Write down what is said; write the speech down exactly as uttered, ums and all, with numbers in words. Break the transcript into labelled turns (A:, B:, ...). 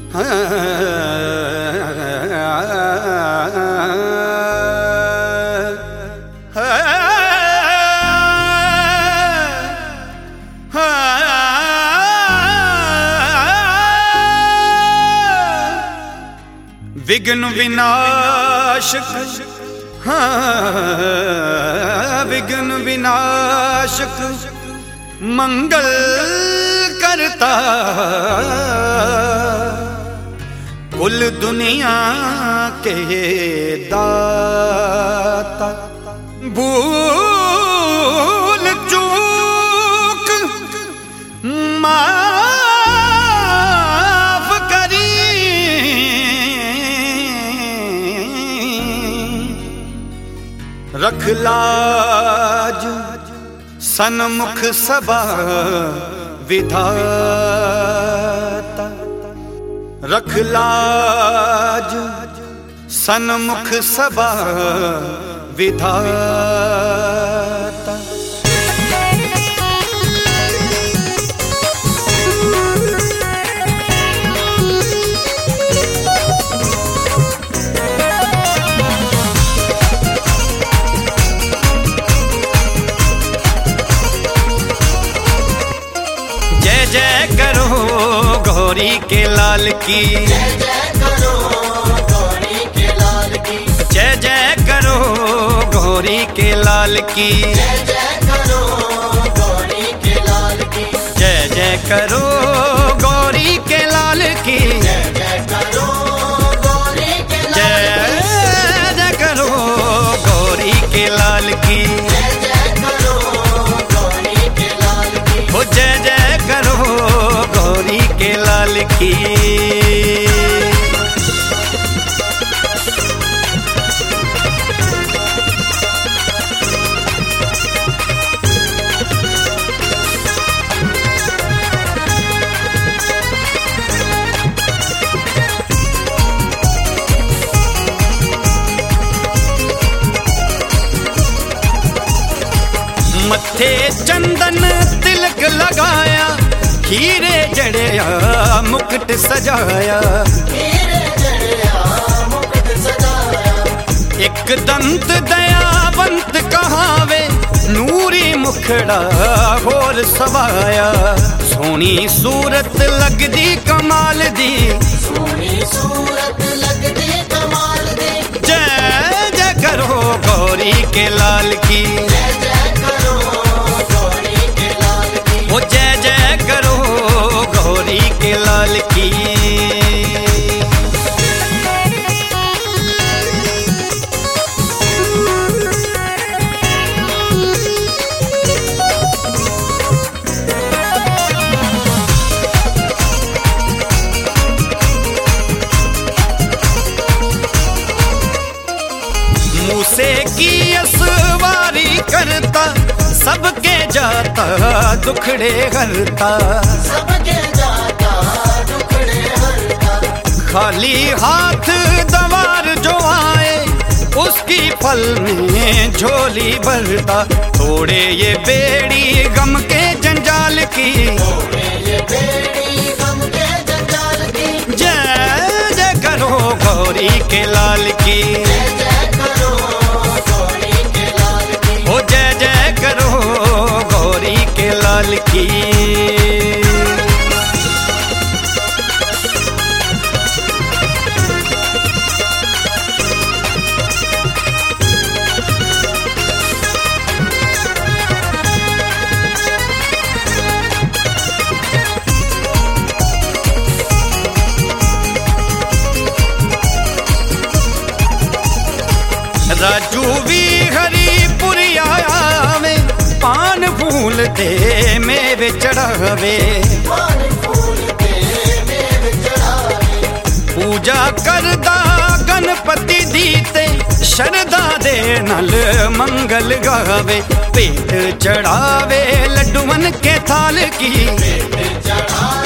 A: विघ्न विनाशक, हाँ विघ्न विनाशक मंगल करता, कुल दुनिया के दाता। भूल चूक माफ करी, रख लाज सन्मुख सबा विधाता। रख लाज सन्मुख सबा विधाता। जय जय करो गौरी के लाल की,
B: जय जय करो गौरी के लाल की,
A: जय जय करो गौरी के लाल की,
B: जय जय करो गौरी के लाल की,
A: जय जय करो गौरी के लाल की,
B: जय जय करो गौरी के लाल
A: जय जय करो गौरी के लाल की,
B: जय जय करो गौरी के लाल की,
A: हो जय जय करो गौरी के लाल की। मत्थे चंदन तिलक लगाया, हीरे जड़िया मुकुट सजाया,
B: हीरे जड़िया मुकुट सजाया।
A: एक दंत दयावंत कहावे, नूरी मुखड़ा होर सवाया। सोनी सूरत लगदी कमाल दी,
B: सोनी सूरत लगदी कमाल दी।
A: जय जय करो गौरी के लाल की,
B: जय जय करो गौरी के लाल की,
A: ओ जय जय करो गौरी के लाल की। मूसे की असवारी करता, सबके जाता दुखड़े हरता,
B: सबके जाता दुखड़े हरता।
A: खाली हाथ दवार जो आए, उसकी पल में झोली भरता। तोड़े ये बेड़ी गम के जंजाल की,
B: तोड़े ये बेड़ी गम के जंजाल की,
A: जय जय करो गौरी के लाल की,
B: जय जय करो गौरी के लाल की,
A: ओ जय जय करो गौरी के लाल की। राजू भी हरिपुरिया में, पान फूल दे मेवे चढ़ावे,
B: पान फूल दे मेवे चढ़ावे।
A: पूजा करदा गणपति दीते, शरदा दे नल मंगल गावे। पेट चढ़ावे लड्डूवन के थाल की,
B: पेट चढ़ावे